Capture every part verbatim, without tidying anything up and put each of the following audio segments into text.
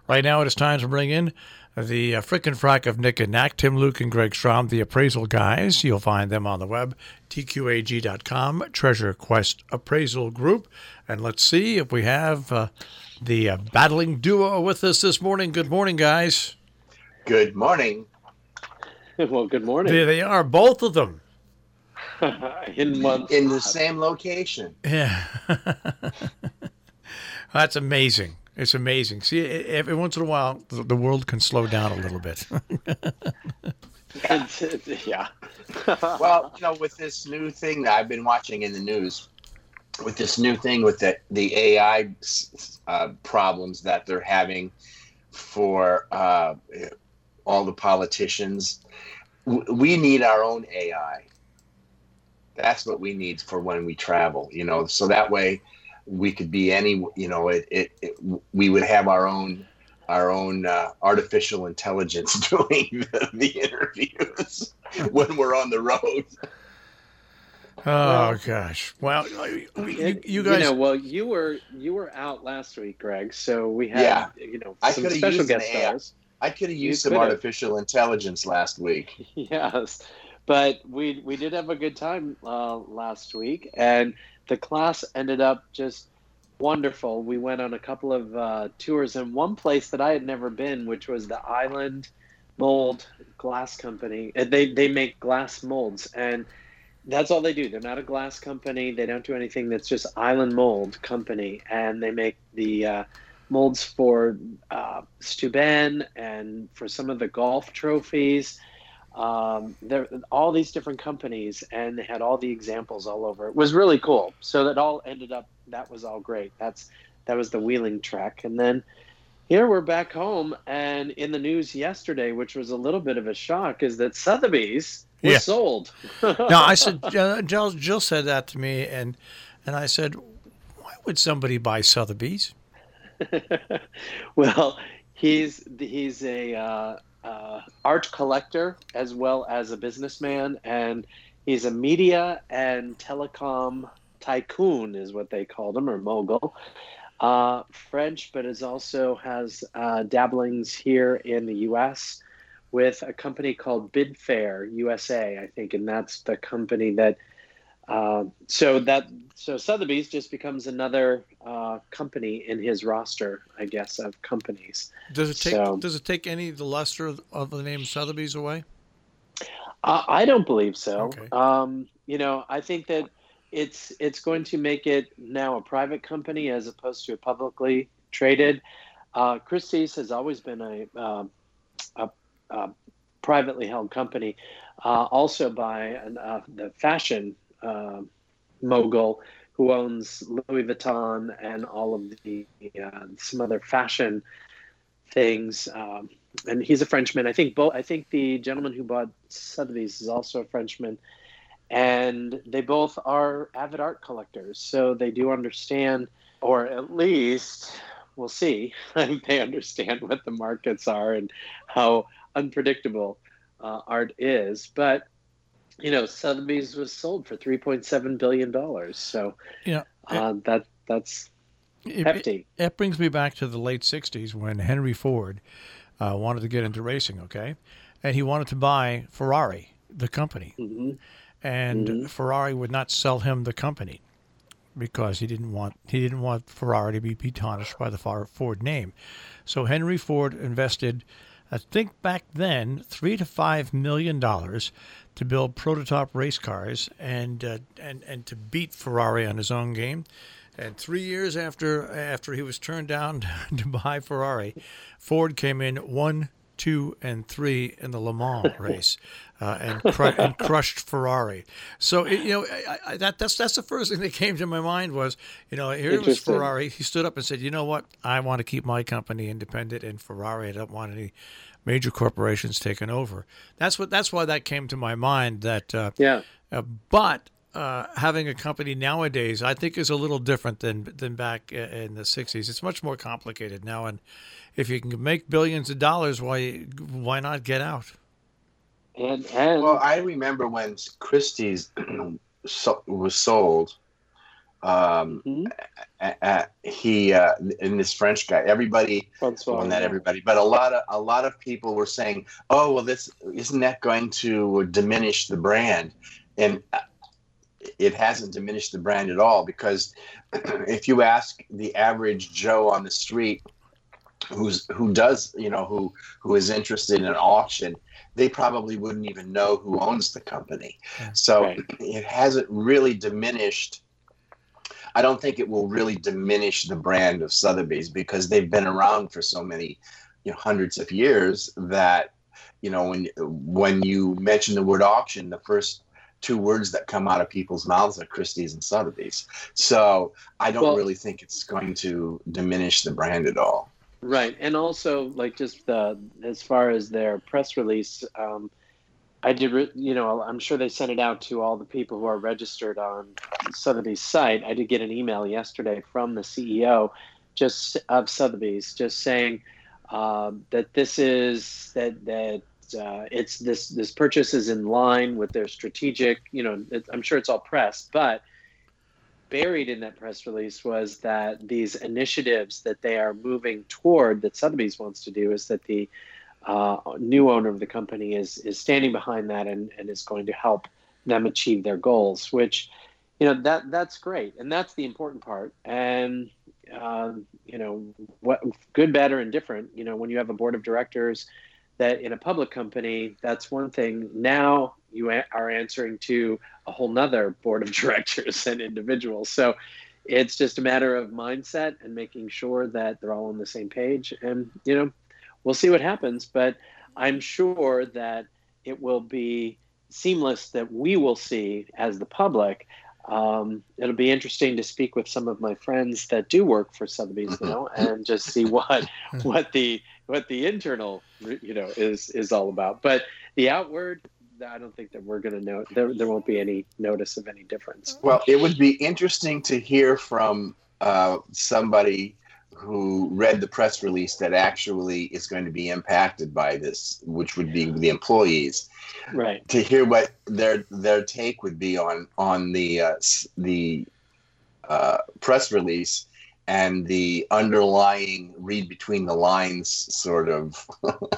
Right now it is time to bring in the uh, frickin' frack of Nick and Nack, Tim, Luke, and Greg Strom, the appraisal guys. You'll find them on the web, T Q A G dot com, Treasure Quest Appraisal Group. And let's see if we have uh, the uh, battling duo with us this morning. Good morning, guys. Good morning. Well, good morning. There they are, both of them. in one in the same location. Yeah. That's amazing. It's amazing. See, every once in a while, the world can slow down a little bit. Yeah. Well, you know, with this new thing that I've been watching in the news, with this new thing with the, the A I uh, problems that they're having for uh, all the politicians, we need our own A I. That's what we need for when we travel, you know, so that way we could be any, you know, it, it, it we would have our own, our own uh, artificial intelligence doing the, the interviews when we're on the road. Oh well, gosh! Well, you, it, you guys, you know, well, you were you were out last week, Greg. So we had, yeah. you know, I some special guest A I. stars. I could have used You some could've. artificial intelligence last week. Yes, but we we did have a good time uh, last week, and the class ended up just wonderful. We went on a couple of uh, tours, and one place that I had never been, which was the Island Mold Glass Company. They they make glass molds, and that's all they do. They're not a glass company. They don't do anything. That's just Island Mold Company, and they make the uh, molds for uh, Steuben and for some of the golf trophies. Um, there, all these different companies, and they had all the examples all over. It was really cool. So that all ended up, that was all great. That's, that was the Wheeling Trek. And then here we're back home, and in the news yesterday, which was a little bit of a shock, is that Sotheby's was yeah. sold. No, I said, uh, Jill, Jill said that to me, and, and I said, why would somebody buy Sotheby's? Well, he's, he's a, uh, Uh, art collector as well as a businessman, and he's a media and telecom tycoon is what they called him, or mogul. Uh, French, but is also has uh, dabblings here in the U S with a company called Bidfair U S A, I think, and that's the company that. Uh, so that so Sotheby's just becomes another uh, company in his roster, I guess, of companies. Does it take so, Does it take any of the luster of the name Sotheby's away? Uh, I don't believe so. Okay. Um, you know, I think that it's it's going to make it now a private company as opposed to a publicly traded. Uh, Christie's has always been a uh, a, a privately held company, uh, also by an, uh, the fashion. Uh, mogul who owns Louis Vuitton and all of the uh, some other fashion things, um, and he's a Frenchman. I think both. I think the gentleman who bought Sotheby's is also a Frenchman, and they both are avid art collectors. So they do understand, or at least we'll see. They understand what the markets are and how unpredictable uh, art is, but. You know, Sotheby's was sold for three point seven billion dollars. So, yeah, uh, that that's it, hefty. It, it brings me back to the late sixties when Henry Ford uh, wanted to get into racing, okay? And he wanted to buy Ferrari, the company. Mm-hmm. And mm-hmm. Ferrari would not sell him the company because he didn't want he didn't want Ferrari to be tarnished by the Ford name. So Henry Ford invested, I think back then, three to five million dollars to build prototype race cars and uh, and and to beat Ferrari on his own game. And three years after after he was turned down to buy Ferrari, Ford came in one, two, and three in the Le Mans race, uh, and, cru- and crushed Ferrari. So it, you know I, I, that that's that's the first thing that came to my mind was you know here was Ferrari. He stood up and said, you know what, I want to keep my company independent, and Ferrari, I don't want any major corporations taken over. That's what. That's why that came to my mind. That uh, yeah. Uh, but uh, having a company nowadays, I think, is a little different than than back in the sixties. It's much more complicated now, and if you can make billions of dollars, why why not get out? And and well, I remember when Christie's so, was sold. Um, Mhm. uh, uh, he uh, and this French guy, everybody, Francois, well, not yeah. everybody, but a lot of a lot of people were saying, "Oh, well, this isn't that going to diminish the brand?" And uh, it hasn't diminished the brand at all, because if you ask the average Joe on the street who's who does you know who who is interested in an auction, they probably wouldn't even know who owns the company. So Right. it hasn't really diminished. I don't think it will really diminish the brand of Sotheby's, because they've been around for so many, you know, hundreds of years, that, you know, when when you mention the word auction, the first two words that come out of people's mouths are Christie's and Sotheby's. So I don't Well, really think it's going to diminish the brand at all. right. And also, like, just the as far as their press release, um, I did, re- you know, I'm sure they sent it out to all the people who are registered on Sotheby's site. I did get an email yesterday from the C E O just of Sotheby's, just saying um, that this is that that uh, it's this this purchase is in line with their strategic. You know, it, I'm sure it's all press, but buried in that press release was that these initiatives that they are moving toward, that Sotheby's wants to do, is that the uh, new owner of the company is is standing behind that, and, and is going to help them achieve their goals, which, you know, that that's great, and that's the important part. And um, you know, what good, bad, or indifferent, you know, when you have a board of directors that in a public company, that's one thing. Now you a- are answering to a whole nother board of directors and individuals. So it's just a matter of mindset and making sure that they're all on the same page. And, you know, we'll see what happens, but I'm sure that it will be seamless, that we will see as the public. Um, it'll be interesting to speak with some of my friends that do work for Sotheby's now, and just see what what the what the internal, you know, is is all about. But the outward, I don't think that we're going to know. There, there won't be any notice of any difference. Well, it would be interesting to hear from uh, somebody who read the press release that actually is going to be impacted by this, which would be the employees, Right. to hear what their their take would be on on the uh, the uh, press release and the underlying read between the lines sort of.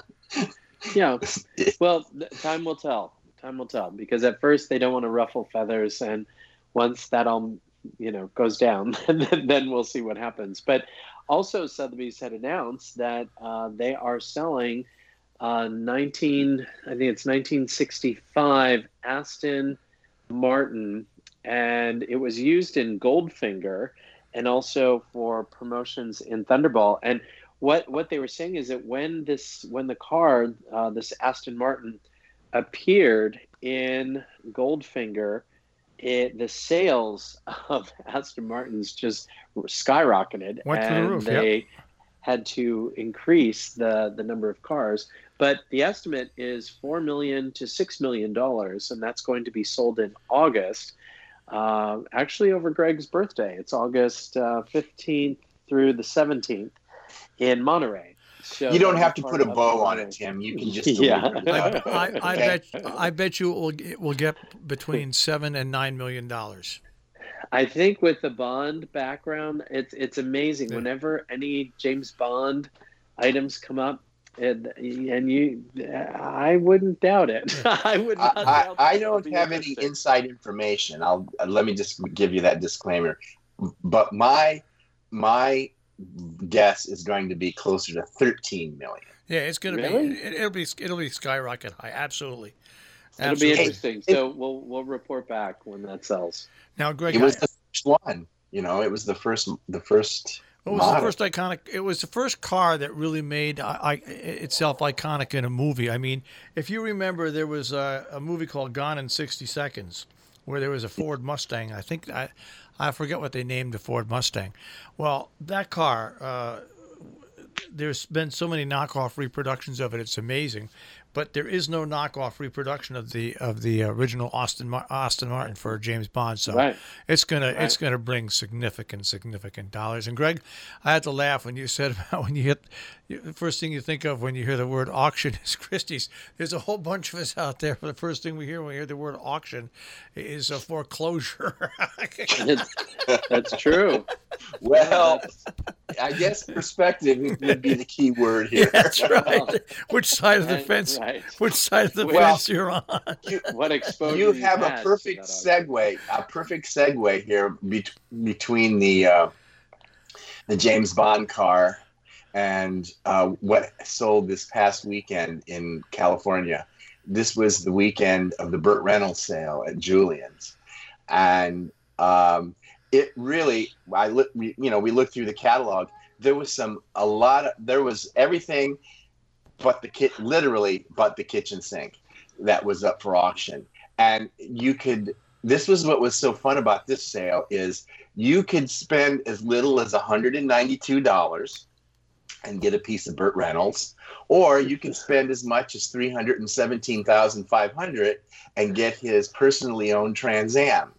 Yeah. Well, time will tell. Time will tell, because at first they don't want to ruffle feathers, and once that all, you know, goes down, then, then we'll see what happens. But also, Sotheby's had announced that uh, they are selling uh, nineteen, I think it's nineteen sixty-five Aston Martin, and it was used in Goldfinger and also for promotions in Thunderball. And what what they were saying is that when this when the car, uh, this Aston Martin, appeared in Goldfinger, it the sales of Aston Martins just skyrocketed, Went through the and roof, they yep. had to increase the the number of cars. But the estimate is four million to six million dollars, and that's going to be sold in August. Uh, actually, over Greg's birthday, it's August uh, fifteenth through the seventeenth in Monterey. So You don't that'll have be to part put a of bow on Monterey. it, Tim. You can just Yeah. deliver it. I, I, I Okay. bet I bet you it will it will get between seven and nine million dollars. I think with the Bond background, it's it's amazing. Yeah. Whenever any James Bond items come up, and, and you, I wouldn't doubt it. I would not I, doubt I, I that. It'll don't be have any interesting. inside information. I'll uh, let me just give you that disclaimer. But my my guess is going to be closer to thirteen million. Yeah, it's going to Really? be it, it'll be it'll be skyrocket high. Absolutely. It'll be Absolutely. interesting. So we'll we'll report back when that sells. Now, Greg, It was I- the first one. You know, it was the first the first It was the model. first iconic. It was the first car that really made I, I, itself iconic in a movie. I mean, if you remember, there was a, a movie called Gone in sixty seconds, where there was a Ford Mustang. I think I, I forget what they named the Ford Mustang. Well, that car, uh, there's been so many knockoff reproductions of it. It's amazing, but there is no knockoff reproduction of the of the original Austin Mar- Austin Martin for James Bond. So Right. it's gonna Right. it's gonna bring significant significant dollars. And Greg, I had to laugh when you said about when you hit the first thing you think of when you hear the word auction is Christie's. There's a whole bunch of us out there. The first thing we hear when we hear the word auction is a foreclosure. It's, that's true. Well, I guess perspective would be the key word here. That's right. Which side of the And- fence? right. Which side of the Well, fence you're on? You, What exposure you you've have a had to perfect that auction. segue, a perfect segue here bet- between the uh, the James Bond car and uh, what sold this past weekend in California. This was the weekend of the Burt Reynolds sale at Julian's, and um, it really, I look, you know, we looked through the catalog. There was some, a lot of, there was everything, but the kit, literally, but the kitchen sink that was up for auction, and you could. This was what was so fun about this sale is you could spend as little as one hundred ninety-two dollars and get a piece of Burt Reynolds, or you can spend as much as three hundred seventeen thousand five hundred dollars and get his personally owned Trans Am.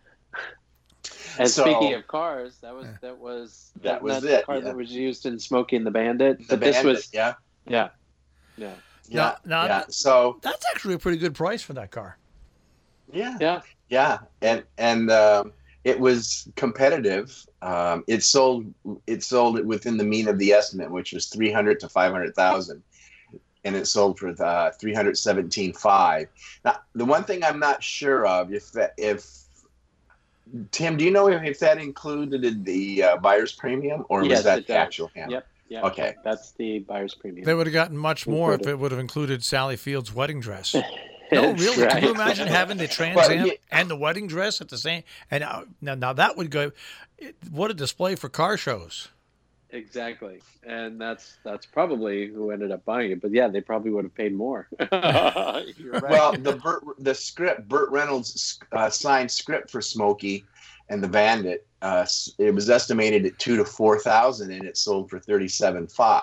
And So- speaking of cars, that was that was That was the it, car yeah. that was used in Smokey and the Bandit. The But this Bandit, was yeah, yeah, yeah, yeah, Now- now- yeah. So That's actually a pretty good price for that car. yeah, yeah. yeah, and and um, it was competitive. Um, it sold it sold it within the mean of the estimate, which was three hundred to five hundred thousand, and it sold for uh, three hundred seventeen five. Now, the one thing I'm not sure of if that if Tim, do you know if, if that included the uh, buyer's premium or Yes, was that it the does. actual handle? Yep. Yeah. Okay. That's the buyer's premium. They would have gotten much more if Included. it would have included Sally Field's wedding dress. No, That's really? Can you right. imagine having the Trans Well, Am yeah. and the wedding dress at the same? And uh, now, now that would go. It, what a display for car shows! Exactly, and that's that's probably who ended up buying it. But yeah, they probably would have paid more. You're right. Well, the Burt, the script, Burt Reynolds uh, signed script for Smokey and the Bandit. Uh, it was estimated at two to four thousand, and it sold for thirty-seven five.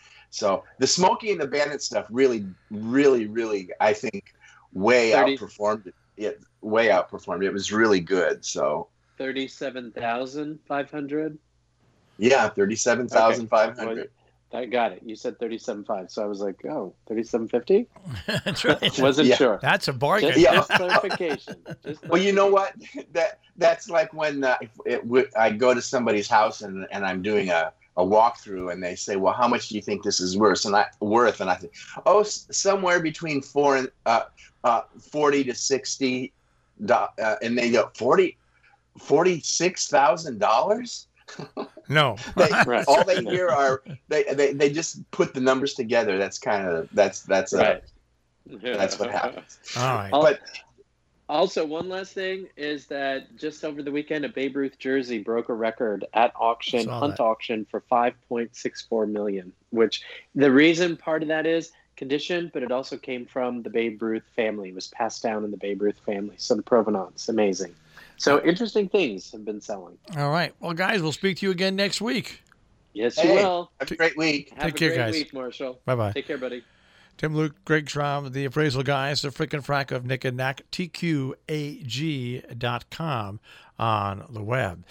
So the Smokey and the Bandit stuff really, really, really, I think, way thirty outperformed it. It way outperformed it. It was really good. So thirty-seven thousand five hundred. yeah, thirty-seven thousand five hundred. I got it. You said thirty-seven five, so I was like, oh, thirty-seven fifty. That's right. Wasn't Yeah. sure. That's a bargain. Just, Yeah. just clarification. Just Well, you know clarification. what? That that's like when uh, it, w- I go to somebody's house and, and I'm doing a, a walkthrough, and they say, "Well, how much do you think this is worth?" And I worth, and I think, "Oh, s- somewhere between four and uh, uh, forty to sixty." Do- uh, and they go forty, forty-six thousand dollars. No. They, Right. all they hear are they, they they just put the numbers together. That's kind of that's that's uh, Right. that's what happens. All right. Al- But Also, one last thing is that just over the weekend, a Babe Ruth jersey broke a record at auction, Saw Hunt that. auction, for five point six four million. Which the reason part of that is condition, but it also came from the Babe Ruth family. It was passed down in the Babe Ruth family. So the provenance, amazing. So interesting things have been selling. All right. Well, guys, we'll speak to you again next week. Yes, you Hey. will. have a great week. Have Take a care, great guys. week, Marshall. Bye bye. Take care, buddy. Tim Luke, Greg Schramm, the appraisal guys, the frickin' frack of Nick and Nack, T Q A G dot com on the web.